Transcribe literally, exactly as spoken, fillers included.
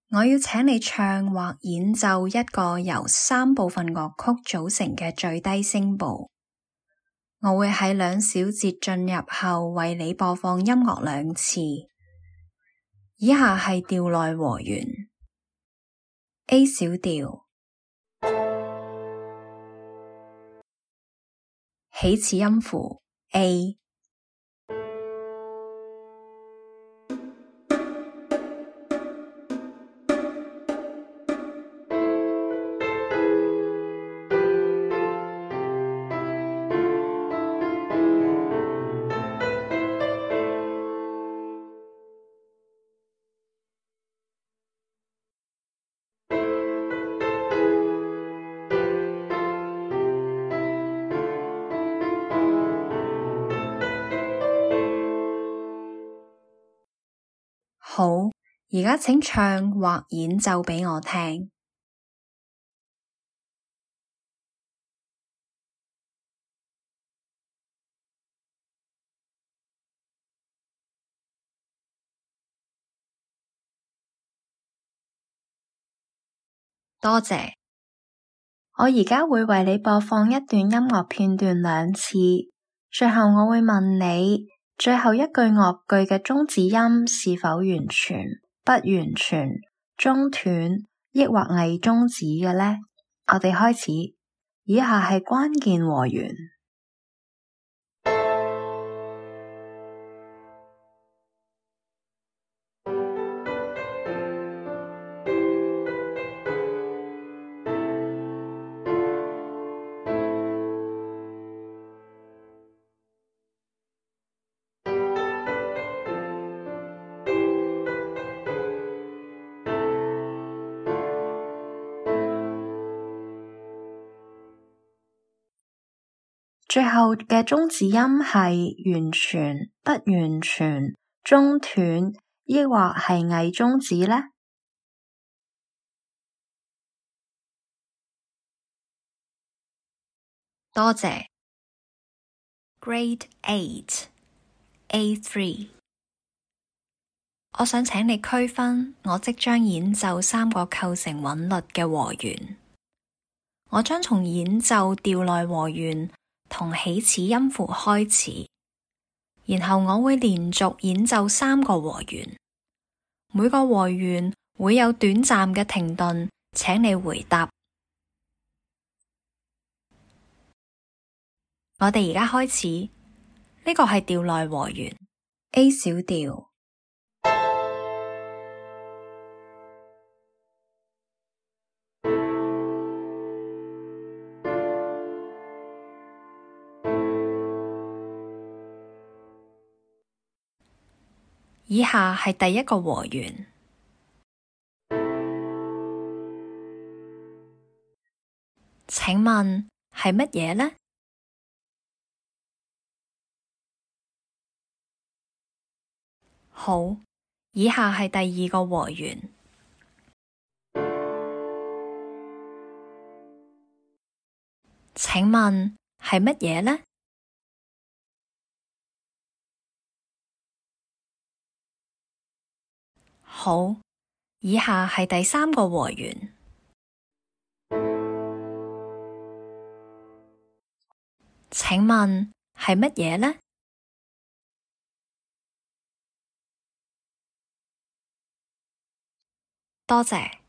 我要請你唱或演奏一個由三部分樂曲組成嘅最低聲部。我會喺兩小節進入後為你播放音樂兩次。以下係調內和弦：A 小調，起始音符 A。好，而家請唱或演奏俾我聽。多謝。我而家會為你播放一段音樂片段兩次，最後我會問你，最後一句樂句嘅終止音是否完全、不完全、中斷，抑或偽終止嘅呢？我哋開始，以下係關鍵和弦。最後嘅終止音係完全、不完全、中斷，抑或係偽終止呢？多謝。Grade eight A three， 我想請你區分我即將演奏三個構成韻律嘅和弦。我將從演奏調內和弦同起始音符開始，然後我會連續演奏三個和弦，每個和弦會有短暫嘅停頓，請你回答。我哋而家開始，呢個係調內和弦 A 小調。以下係第一個和弦，請問係乜嘢呢？好，以下係第二個和弦，請問係乜嘢呢？好，以下係第三個和弦，請問係乜嘢呢？多謝。